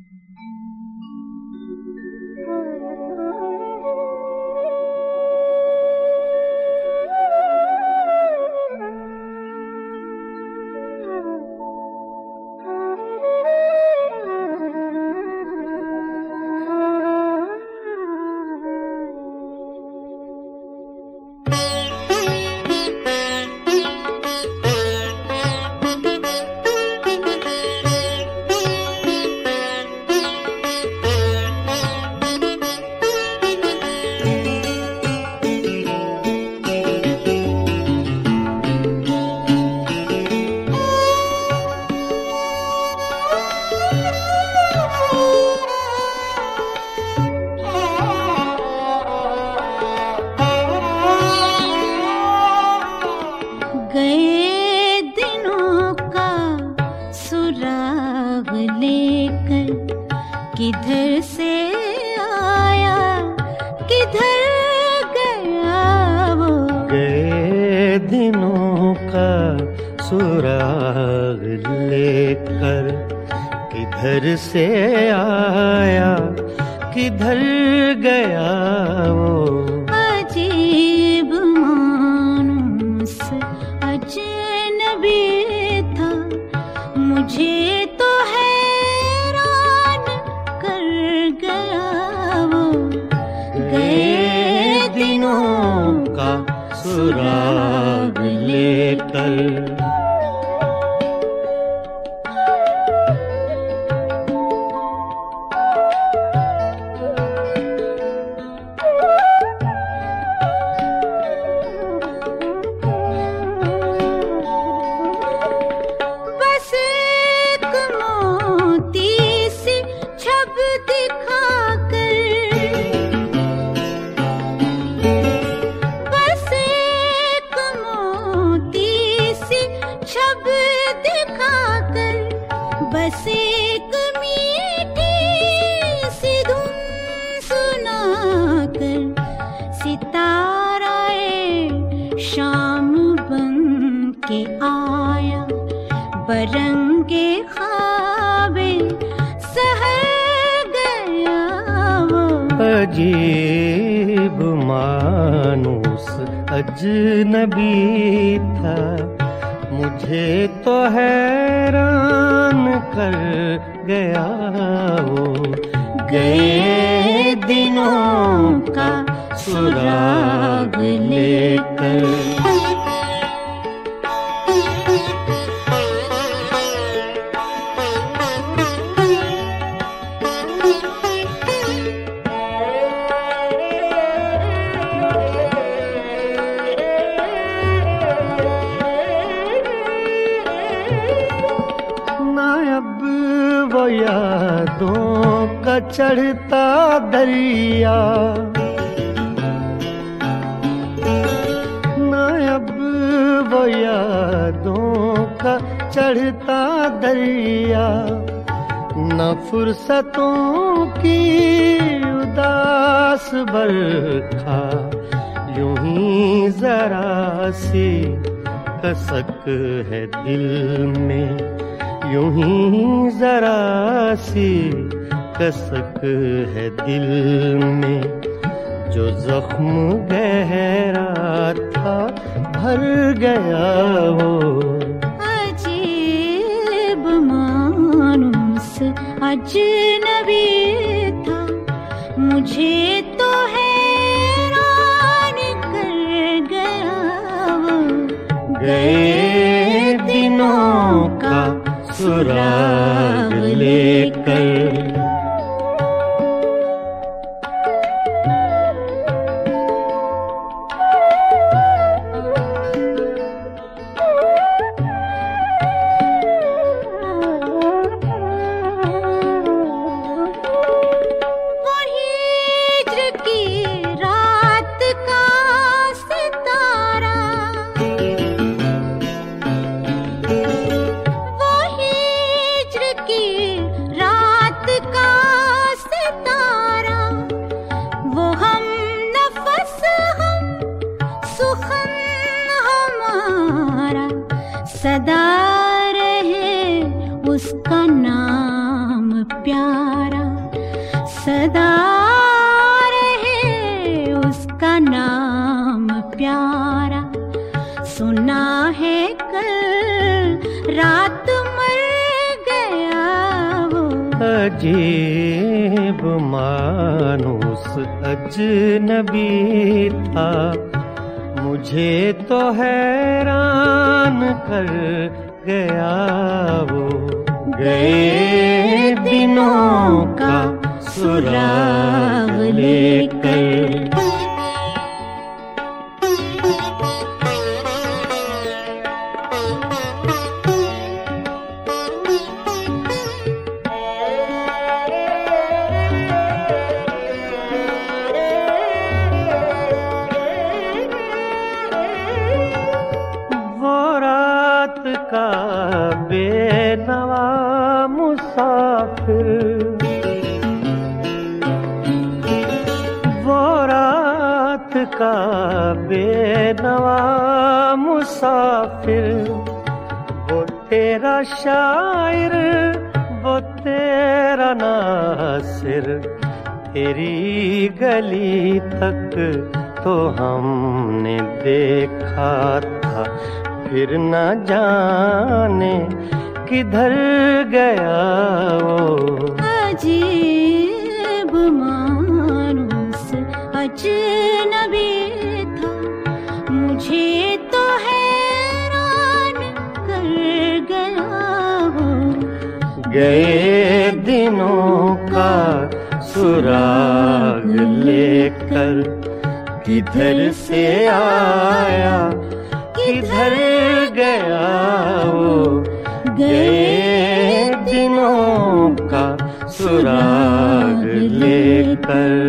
किधर से आया किधर गया वो। गए दिनों का सुराग लेकर किधर से आया किधर गया वो। अजीब मानुस अजनबी था मुझे तो हैरान कर गया वो। गए दिनों का सुराग लेकर। बस एक मीठी सी धुन सुनाकर सिताराए शाम बन के आया बरंगे ख्वाबे सहर गया वो। अजीब मानुस अजनबी था मुझे तो हैरान कर गया वो। गए दिनों का सुराग लेकर। वो यादों का चढ़ता दरिया ना अब वो यादों का चढ़ता दरिया न फुर्सतों की उदास बरखा यूं ही जरा सी कसक है दिल में यूं ही जरा सी कसक है दिल में जो जख्म गहरा था भर गया वो। अजीब मानुस अजनबी था मुझे तो हैरान कर गया वो। गए दिनों का सुराग लेकर। सदा रहे उसका नाम प्यारा, सदा रहे उसका नाम प्यारा। सुना है कल रात मर गया वो। अजीब मानुस अजनबी था, मुझे तो हैरान कर गया वो। गए दिनों का सुराग लेकर। का बेनवा मुसाफिर, वो रात का बेनवा मुसाफिर, वो तेरा शायर, वो तेरा नासिर। तेरी गली तक तो हमने देखा था, फिर न जाने किधर गया वो। अजीब मानुस अजनबी था, मुझे तो हैरान कर गया वो। गए दिनों का सुराग लेकर, किधर से आया किधर गया वो। गए दिनों का सुराग लेकर।